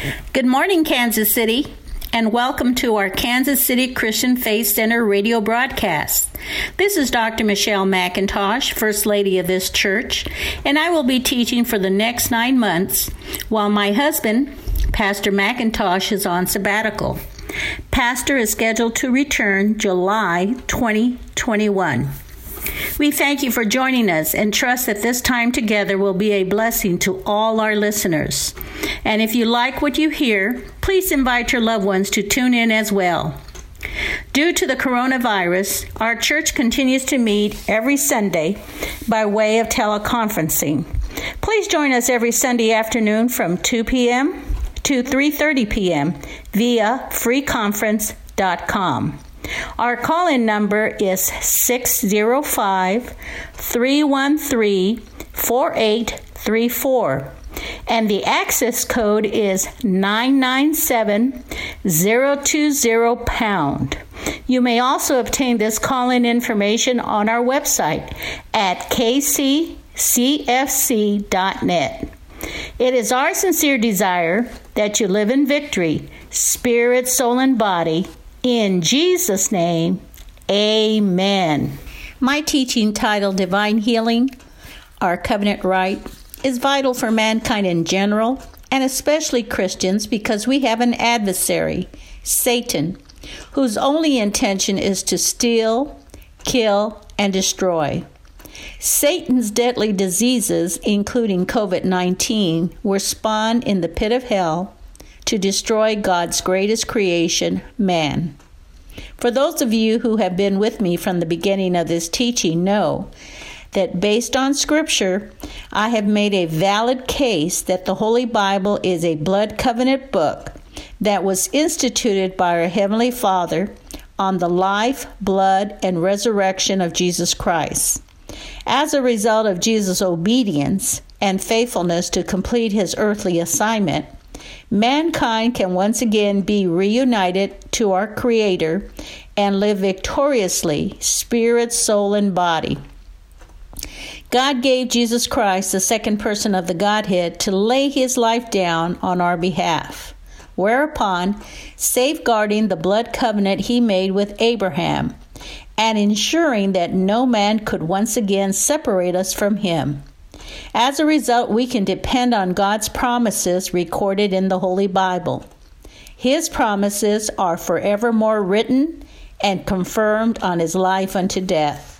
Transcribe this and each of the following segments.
Good morning, Kansas City, and welcome to our Kansas City Christian Faith Center radio broadcast. This is Dr. Michelle McIntosh, First Lady of this church, and I will be teaching for the next 9 months while my husband, Pastor McIntosh, is on sabbatical. Pastor is scheduled to return July 2021. We thank you for joining us and trust that this time together will be a blessing to all our listeners. And if you like what you hear, please invite your loved ones to tune in as well. Due to the coronavirus, our church continues to meet every Sunday by way of teleconferencing. Please join us every Sunday afternoon from 2 p.m. to 3:30 p.m. via freeconference.com. Our call-in number is 605-313-4834, and the access code is 997020#. You may also obtain this call-in information on our website at kccfc.net. It is our sincere desire that you live in victory, spirit, soul, and body. In Jesus' name, amen. My teaching titled Divine Healing, Our Covenant Right, is vital for mankind in general, and especially Christians, because we have an adversary, Satan, whose only intention is to steal, kill, and destroy. Satan's deadly diseases, including COVID-19, were spawned in the pit of hell to destroy God's greatest creation, man. For those of you who have been with me from the beginning of this teaching know that based on Scripture, I have made a valid case that the Holy Bible is a blood covenant book that was instituted by our Heavenly Father on the life, blood, and resurrection of Jesus Christ. As a result of Jesus' obedience and faithfulness to complete his earthly assignment, mankind can once again be reunited to our Creator and live victoriously, spirit, soul, and body. God gave Jesus Christ, the second person of the Godhead, to lay his life down on our behalf, whereupon, safeguarding the blood covenant he made with Abraham, and ensuring that no man could once again separate us from him. As a result, we can depend on God's promises recorded in the Holy Bible. His promises are forevermore written and confirmed on his life unto death.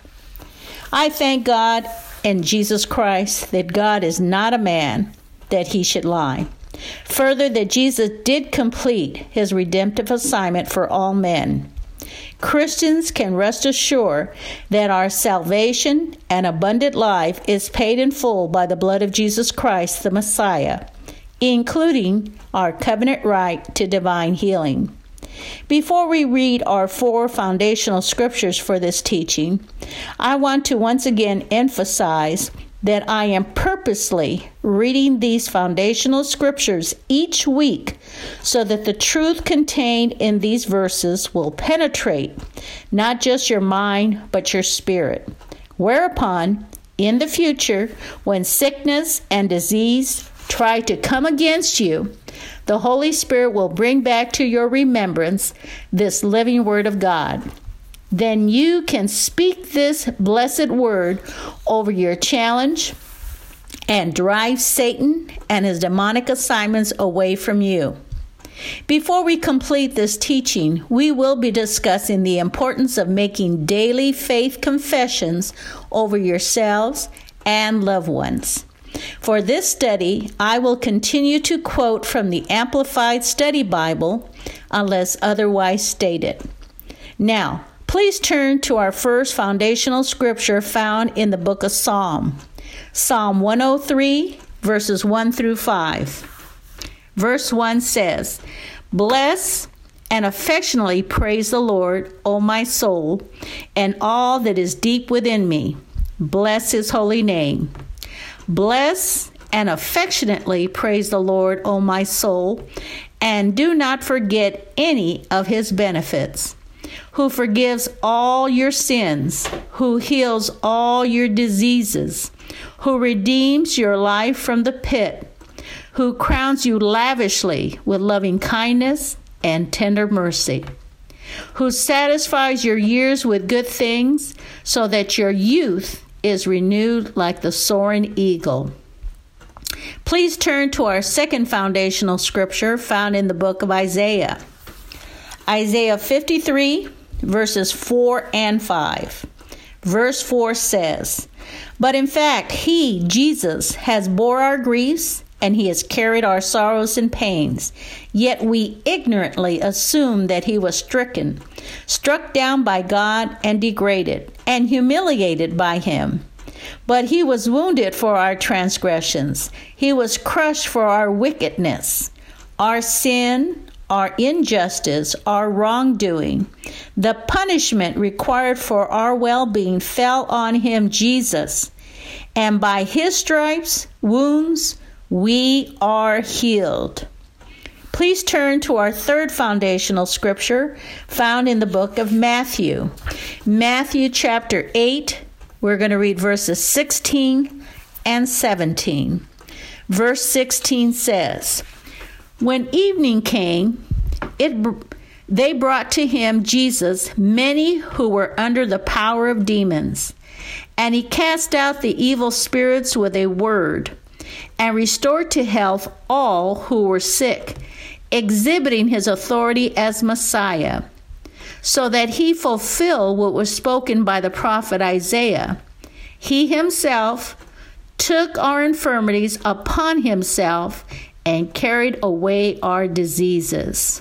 I thank God and Jesus Christ that God is not a man that he should lie. Further, that Jesus did complete his redemptive assignment for all men. Christians can rest assured that our salvation and abundant life is paid in full by the blood of Jesus Christ, the Messiah, including our covenant right to divine healing. Before we read our 4 foundational scriptures for this teaching, I want to once again emphasize that I am purposely reading these foundational scriptures each week so that the truth contained in these verses will penetrate not just your mind, but your spirit. Whereupon, in the future, when sickness and disease try to come against you, the Holy Spirit will bring back to your remembrance this living word of God. Then you can speak this blessed word over your challenge and drive Satan and his demonic assignments away from you. Before we complete this teaching, we will be discussing the importance of making daily faith confessions over yourselves and loved ones. For this study, I will continue to quote from the Amplified Study Bible unless otherwise stated. Now, please turn to our first foundational scripture found in the book of Psalm 103, verses 1 through 5. Verse 1 says, "Bless and affectionately praise the Lord, O my soul, and all that is deep within me. Bless his holy name. Bless and affectionately praise the Lord, O my soul, and do not forget any of his benefits, who forgives all your sins, who heals all your diseases, who redeems your life from the pit, who crowns you lavishly with loving kindness and tender mercy, who satisfies your years with good things so that your youth is renewed like the soaring eagle. Please turn to our second foundational scripture found in the book of Isaiah. Isaiah 53, verses 4 and 5. Verse 4 says, "But in fact, he, Jesus, has bore our griefs, and he has carried our sorrows and pains. Yet we ignorantly assumed that he was stricken, struck down by God, and degraded, and humiliated by him. But he was wounded for our transgressions. He was crushed for our wickedness. Our sin, our injustice, our wrongdoing, the punishment required for our well-being fell on him, Jesus. And by his stripes, wounds, we are healed." Please turn to our third foundational scripture found in the book of Matthew. Matthew chapter 8, we're going to read verses 16 and 17. Verse 16 says, "When evening came, they brought to him, Jesus, many who were under the power of demons. And he cast out the evil spirits with a word, and restored to health all who were sick, exhibiting his authority as Messiah, so that he fulfill what was spoken by the prophet Isaiah. He himself took our infirmities upon himself and carried away our diseases."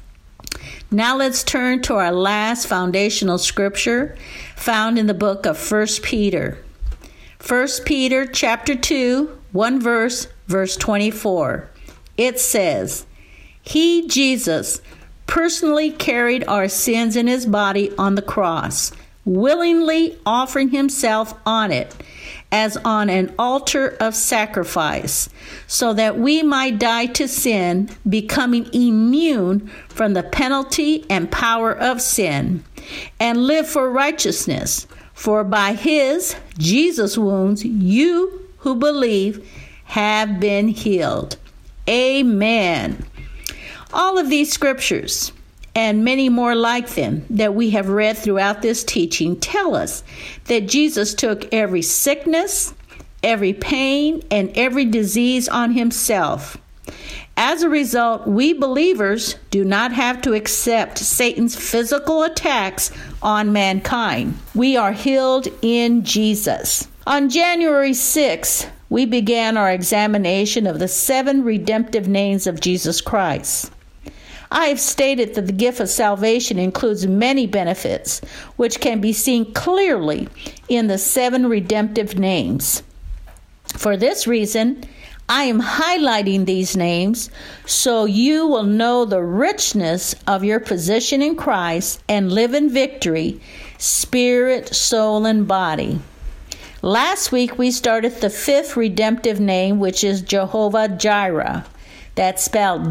Now let's turn to our last foundational scripture found in the book of 1 Peter. 1 Peter chapter 2, one verse, verse 24. It says, "He, Jesus, personally carried our sins in his body on the cross, willingly offering himself on it as on an altar of sacrifice, so that we might die to sin, becoming immune from the penalty and power of sin, and live for righteousness. For by his, Jesus' wounds, you who believe have been healed." Amen. All of these scriptures and many more like them that we have read throughout this teaching tell us that Jesus took every sickness, every pain, and every disease on himself. As a result, we believers do not have to accept Satan's physical attacks on mankind. We are healed in Jesus. On January 6th, we began our examination of the 7 redemptive names of Jesus Christ. I have stated that the gift of salvation includes many benefits, which can be seen clearly in the 7 redemptive names. For this reason, I am highlighting these names so you will know the richness of your position in Christ and live in victory, spirit, soul, and body. Last week, we started the 5th redemptive name, which is Jehovah Jireh. That's spelled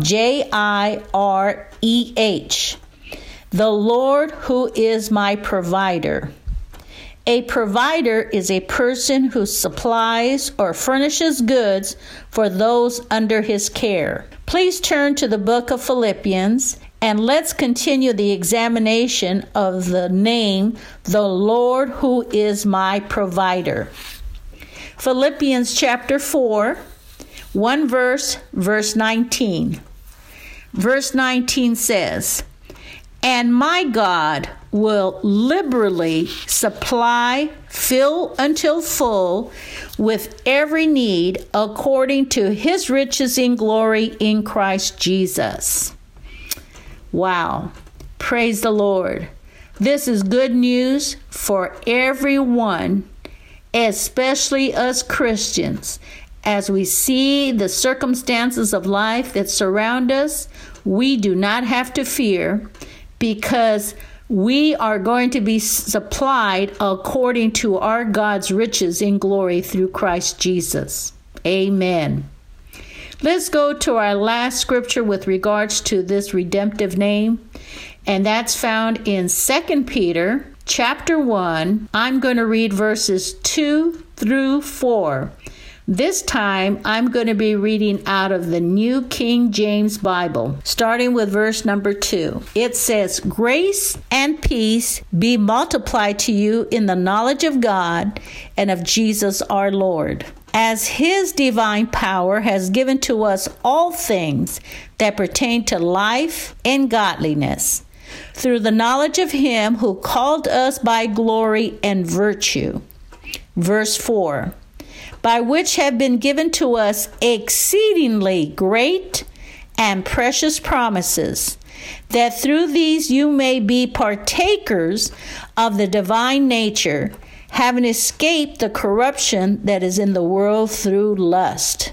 Jireh, the Lord who is my provider. A provider is a person who supplies or furnishes goods for those under his care. Please turn to the book of Philippians and let's continue the examination of the name, the Lord who is my provider. Philippians chapter 4, one verse, verse 19. Verse 19 says, "And my God will liberally supply, fill until full, with every need according to his riches in glory in Christ Jesus." Wow. Praise the Lord. This is good news for everyone, especially us Christians. As we see the circumstances of life that surround us, we do not have to fear, because we are going to be supplied according to our God's riches in glory through Christ Jesus. Amen. Let's go to our last scripture with regards to this redemptive name, and that's found in 2 Peter chapter 1. I'm going to read verses 2 through 4. This time, I'm going to be reading out of the New King James Bible, starting with verse number 2. It says, "Grace and peace be multiplied to you in the knowledge of God and of Jesus our Lord, as his divine power has given to us all things that pertain to life and godliness, through the knowledge of him who called us by glory and virtue." Verse 4. "By which have been given to us exceedingly great and precious promises, that through these you may be partakers of the divine nature, having escaped the corruption that is in the world through lust."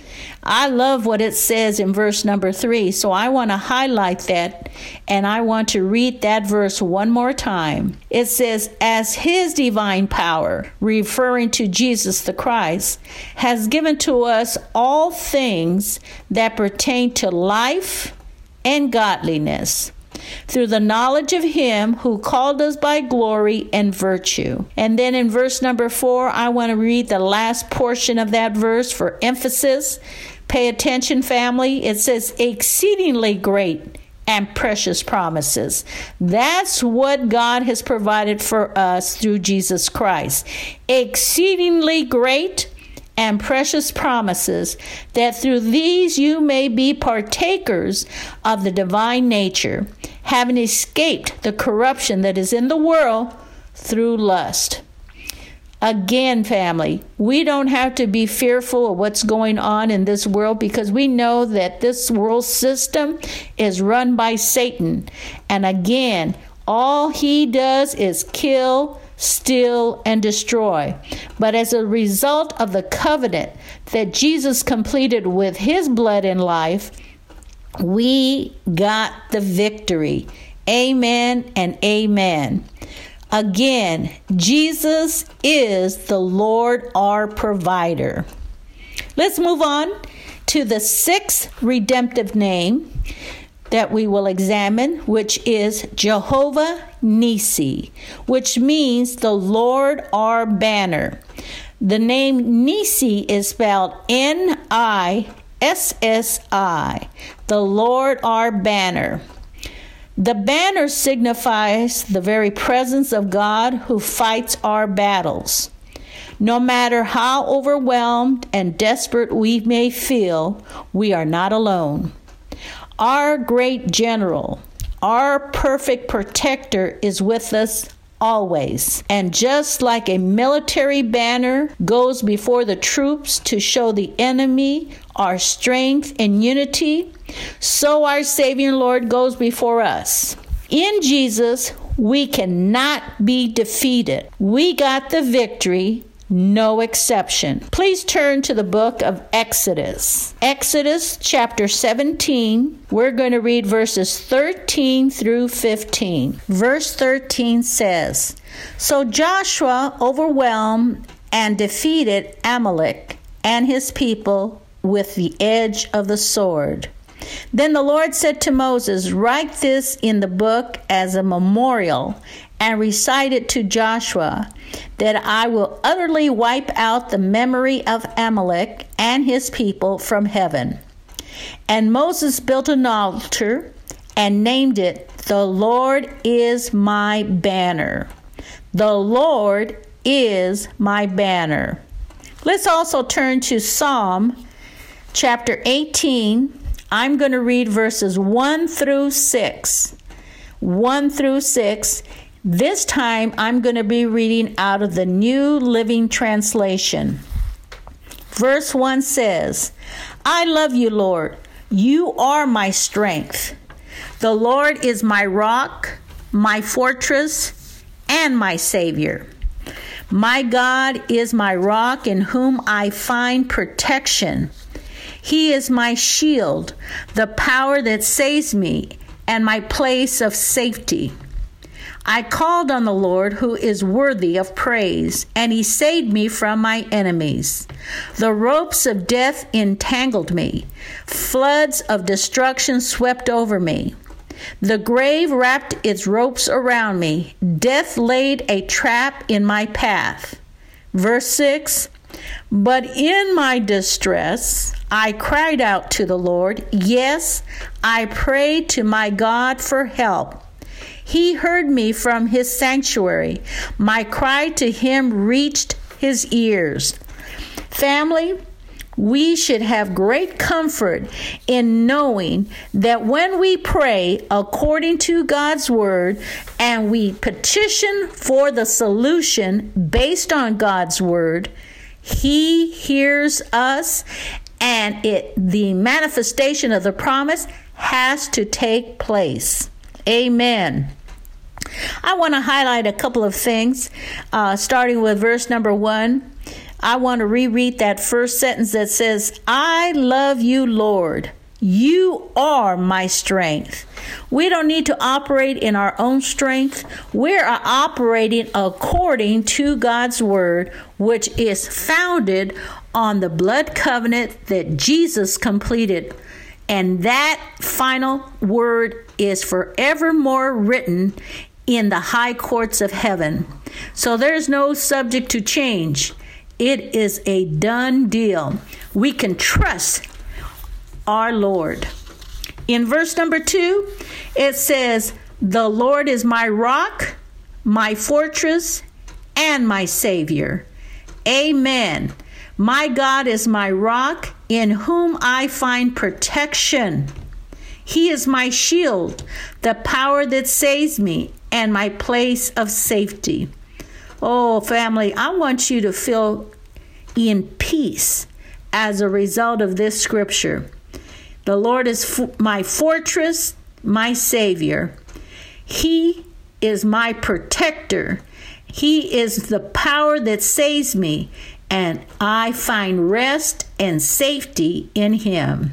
I love what it says in verse number 3, so I want to highlight that, and I want to read that verse one more time. It says, "As his divine power," referring to Jesus the Christ, "has given to us all things that pertain to life and godliness, through the knowledge of him who called us by glory and virtue." And then in verse number 4, I want to read the last portion of that verse for emphasis. Pay attention, family. It says, "Exceedingly great and precious promises." That's what God has provided for us through Jesus Christ. Exceedingly great and precious promises, that through these you may be partakers of the divine nature, having escaped the corruption that is in the world through lust. Again, family, we don't have to be fearful of what's going on in this world, because we know that this world system is run by Satan. And again, all he does is kill, steal, and destroy. But as a result of the covenant that Jesus completed with his blood and life, we got the victory. Amen and amen. Again, Jesus is the Lord our provider. Let's move on to the sixth redemptive name that we will examine, which is Jehovah Nissi, which means the Lord our banner. The name Nissi is spelled Nissi, the Lord our banner. The banner signifies the very presence of God who fights our battles. No matter how overwhelmed and desperate we may feel, we are not alone. Our great general, our perfect protector, is with us always. And just like a military banner goes before the troops to show the enemy our strength and unity, so our Savior and Lord goes before us. In Jesus, we cannot be defeated. We got the victory, no exception. Please turn to the book of Exodus. Exodus chapter 17. We're going to read verses 13 through 15. Verse 13 says, "So Joshua overwhelmed and defeated Amalek and his people with the edge of the sword. Then the Lord said to Moses, 'Write this in the book as a memorial and recite it to Joshua, that I will utterly wipe out the memory of Amalek and his people from heaven.' And Moses built an altar and named it, 'The Lord is my banner.'" The Lord is my banner. Let's also turn to Psalm chapter 18. I'm going to read verses 1 through 6. 1 through 6. This time I'm going to be reading out of the New Living Translation. Verse 1 says, "I love you, Lord. You are my strength. The Lord is my rock, my fortress, and my Savior. My God is my rock in whom I find protection. He is my shield, the power that saves me, and my place of safety. I called on the Lord, who is worthy of praise, and he saved me from my enemies. The ropes of death entangled me. Floods of destruction swept over me. The grave wrapped its ropes around me. Death laid a trap in my path." Verse 6, But in my distress, I cried out to the Lord. Yes, I prayed to my God for help. He heard me from his sanctuary. My cry to him reached his ears. Family, we should have great comfort in knowing that when we pray according to God's word and we petition for the solution based on God's word, he hears us, and the manifestation of the promise has to take place. Amen. I want to highlight a couple of things, starting with verse number 1. I want to reread that first sentence that says, I love you, Lord. You are my strength. We don't need to operate in our own strength. We are operating according to God's word, which is founded on the blood covenant that Jesus completed. And that final word is forevermore written in the high courts of heaven. So there's no subject to change. It is a done deal. We can trust our Lord. In verse number 2, it says, the Lord is my rock, my fortress, and my Savior. Amen. My God is my rock, in whom I find protection. He is my shield, the power that saves me, and my place of safety. Oh, family, I want you to feel in peace as a result of this scripture. The Lord is my fortress, my Savior. He is my protector. He is the power that saves me, and I find rest and safety in him.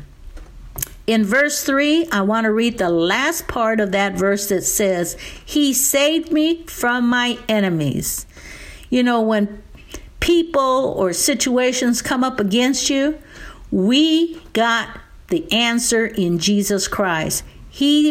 In verse 3, I want to read the last part of that verse that says, he saved me from my enemies. You know, when people or situations come up against you, we got the answer in Jesus Christ. He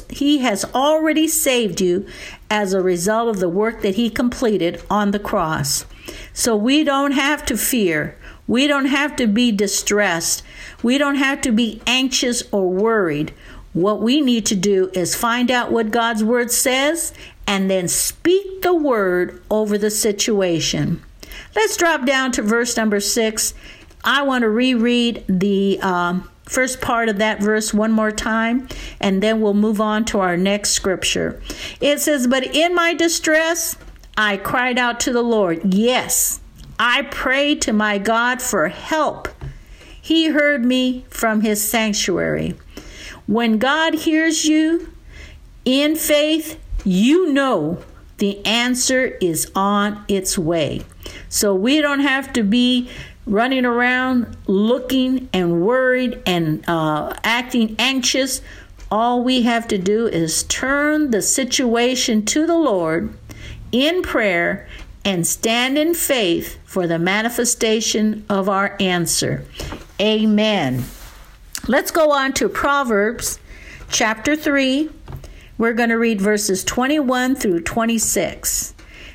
has already saved you as a result of the work that he completed on the cross. So we don't have to fear. We don't have to be distressed. We don't have to be anxious or worried. What we need to do is find out what God's word says and then speak the word over the situation. Let's drop down to verse number 6. I want to reread the first part of that verse one more time, and then we'll move on to our next scripture. It says, but in my distress, I cried out to the Lord. Yes, I prayed to my God for help. He heard me from his sanctuary. When God hears you in faith, you know the answer is on its way. So we don't have to be running around looking and worried and acting anxious. All we have to do is turn the situation to the Lord in prayer and stand in faith for the manifestation of our answer. Amen. Let's go on to Proverbs chapter 3. We're going to read verses 21 through 26.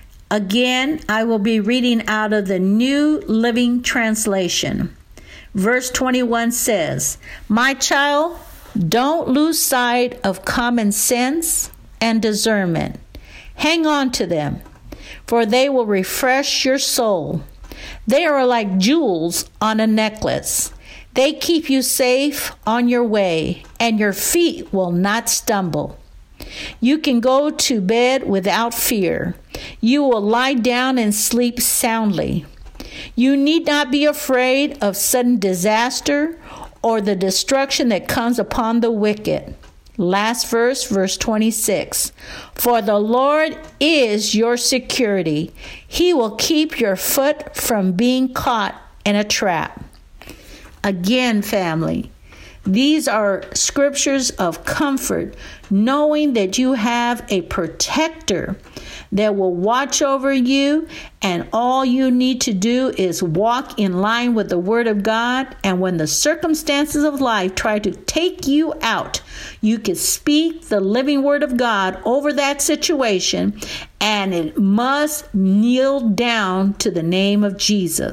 Again, I will be reading out of the New Living Translation. Verse 21 says, my child, don't lose sight of common sense and discernment. Hang on to them, for they will refresh your soul. They are like jewels on a necklace. They keep you safe on your way, and your feet will not stumble. You can go to bed without fear. You will lie down and sleep soundly. You need not be afraid of sudden disaster or the destruction that comes upon the wicked. Last verse, verse 26. For the Lord is your security. He will keep your foot from being caught in a trap. Again, family, these are scriptures of comfort, knowing that you have a protector that will watch over you, and all you need to do is walk in line with the Word of God. And when the circumstances of life try to take you out, you can speak the living Word of God over that situation, and it must kneel down to the name of Jesus.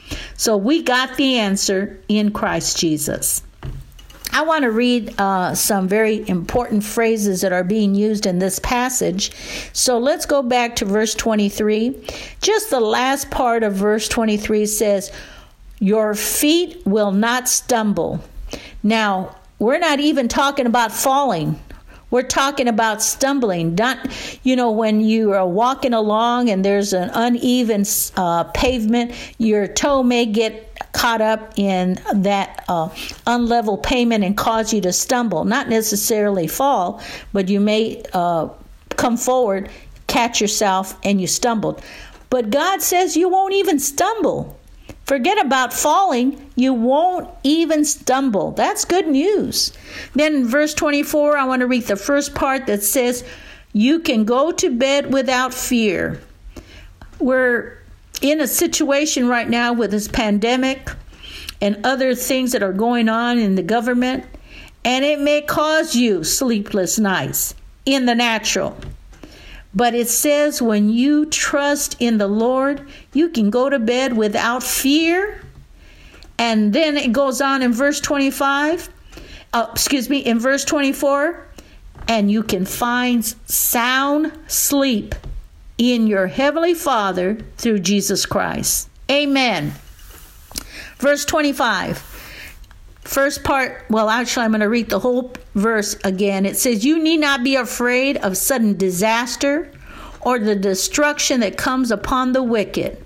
So we got the answer in Christ Jesus. I want to read some very important phrases that are being used in this passage. So let's go back to verse 23. Just the last part of verse 23 says, your feet will not stumble. Now, we're not even talking about falling. We're talking about stumbling. Not, when you are walking along and there's an uneven pavement, your toe may get caught up in that unlevel pavement and cause you to stumble. Not necessarily fall, but you may come forward, catch yourself, and you stumbled. But God says you won't even stumble. Forget about falling. You won't even stumble. That's good news. Then in verse 24, I want to read the first part that says, you can go to bed without fear. We're in a situation right now with this pandemic and other things that are going on in the government, and it may cause you sleepless nights in the natural. But it says when you trust in the Lord, you can go to bed without fear. And then it goes on in verse 25, in verse 24, and you can find sound sleep in your Heavenly Father through Jesus Christ. Amen. Verse 25. First part, I'm going to read the whole verse again. It says, you need not be afraid of sudden disaster or the destruction that comes upon the wicked.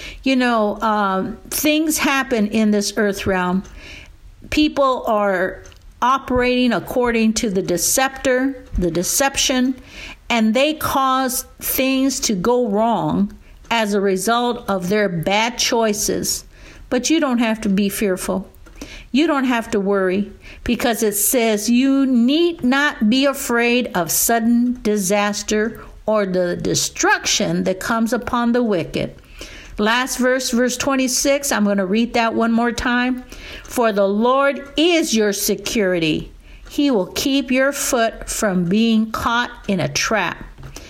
Things happen in this earth realm. People are operating according to the deception, and they cause things to go wrong as a result of their bad choices. But you don't have to be fearful. You don't have to worry, because it says you need not be afraid of sudden disaster or the destruction that comes upon the wicked. Last verse 26, I'm going to read that one more time. For the Lord is your security. He will keep your foot from being caught in a trap.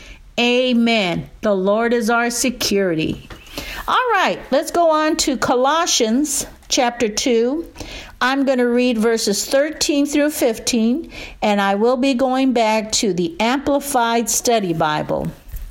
Amen. The Lord is our security. All right, let's go on to Colossians chapter 2. I'm going to read verses 13 through 15, and I will be going back to the Amplified Study Bible.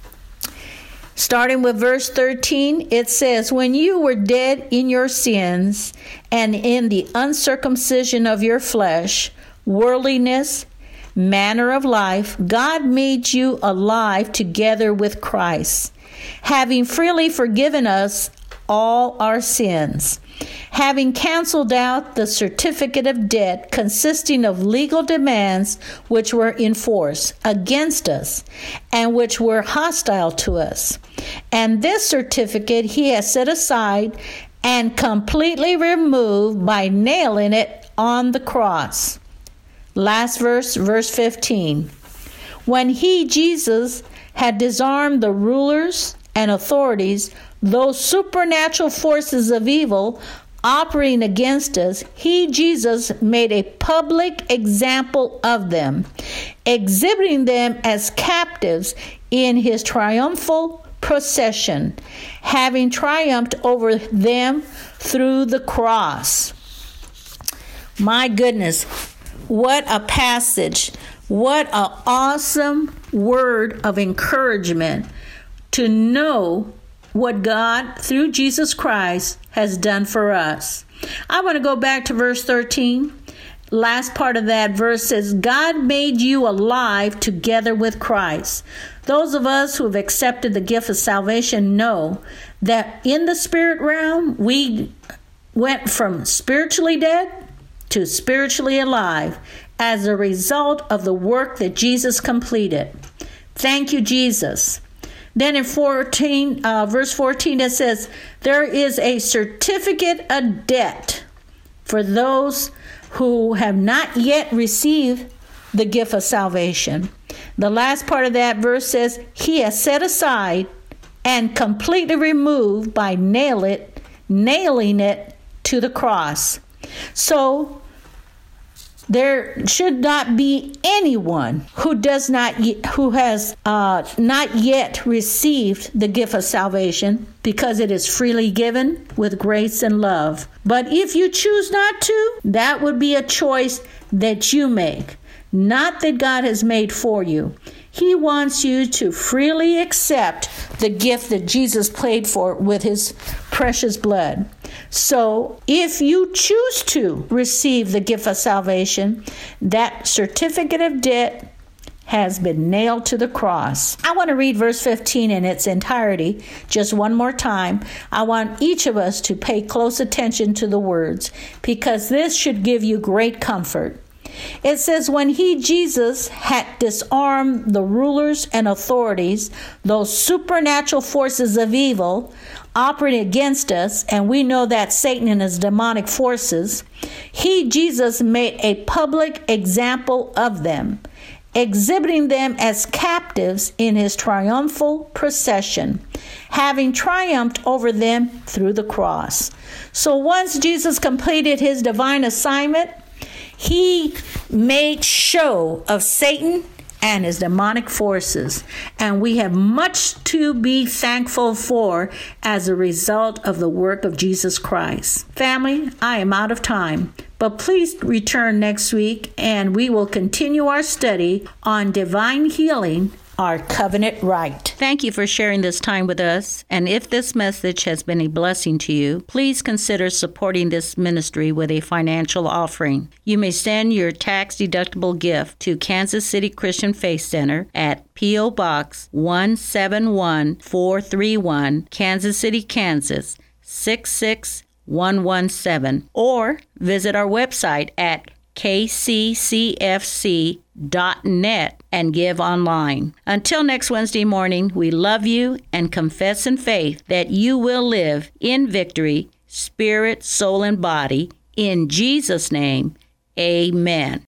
Starting with verse 13, it says, when you were dead in your sins and in the uncircumcision of your flesh, worldliness, manner of life, God made you alive together with Christ, having freely forgiven us all our sins, having canceled out the certificate of debt consisting of legal demands which were in force against us and which were hostile to us. And this certificate he has set aside and completely removed by nailing it on the cross. Last verse 15. When he, Jesus, had disarmed the rulers and authorities, those supernatural forces of evil operating against us, he, Jesus, made a public example of them, exhibiting them as captives in his triumphal procession, having triumphed over them through the cross. My goodness, what a passage. What an awesome word of encouragement to know what God, through Jesus Christ, has done for us. I want to go back to verse 13. Last part of that verse says, God made you alive together with Christ. Those of us who have accepted the gift of salvation know that in the spirit realm, we went from spiritually dead to spiritually alive as a result of the work that Jesus completed. Thank you, Jesus. Then in verse 14, it says, there is a certificate of debt for those who have not yet received the gift of salvation. The last part of that verse says, he has set aside and completely removed by nailing it to the cross. So There should not be anyone who has not yet received the gift of salvation, because it is freely given with grace and love. But if you choose not to, that would be a choice that you make, not that God has made for you. He wants you to freely accept the gift that Jesus paid for with his precious blood. So if you choose to receive the gift of salvation, that certificate of debt has been nailed to the cross. I want to read verse 15 in its entirety just one more time. I want each of us to pay close attention to the words, because this should give you great comfort. It says, when he, Jesus, had disarmed the rulers and authorities, those supernatural forces of evil operating against us, and we know that Satan and his demonic forces, he, Jesus, made a public example of them, exhibiting them as captives in his triumphal procession, having triumphed over them through the cross. So once Jesus completed his divine assignment, he made show of Satan and his demonic forces, and we have much to be thankful for as a result of the work of Jesus Christ. Family, I am out of time, but please return next week and we will continue our study on divine healing, our covenant right. Thank you for sharing this time with us. And if this message has been a blessing to you, please consider supporting this ministry with a financial offering. You may send your tax-deductible gift to Kansas City Christian Faith Center at P.O. Box 171431, Kansas City, Kansas 66117, or visit our website at kccfc.net and give online. Until next Wednesday morning, we love you and confess in faith that you will live in victory, spirit, soul, and body. In Jesus' name, amen.